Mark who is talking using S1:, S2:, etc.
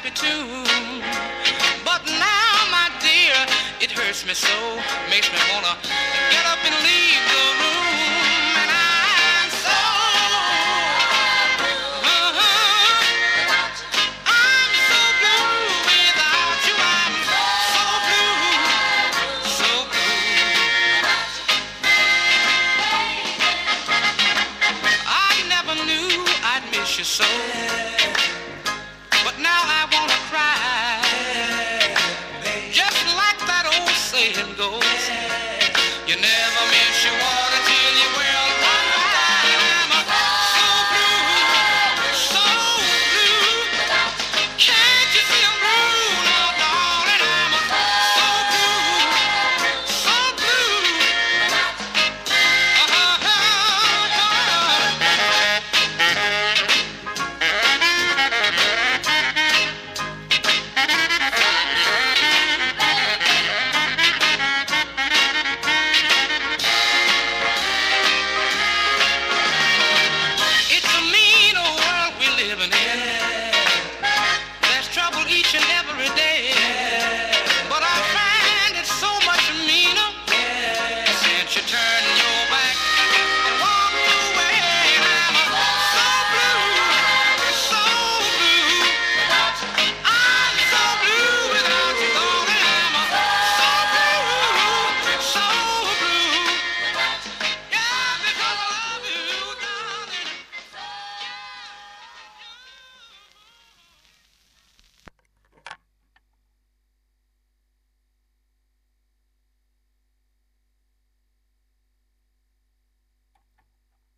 S1: happy tune. But now, my dear, it hurts me so, makes me wanna get up and leave the room. And I'm so I'm so blue without you. I'm so blue, so blue. I never knew I'd miss you so, but now I wanna cry. Just like that old saying goes, you never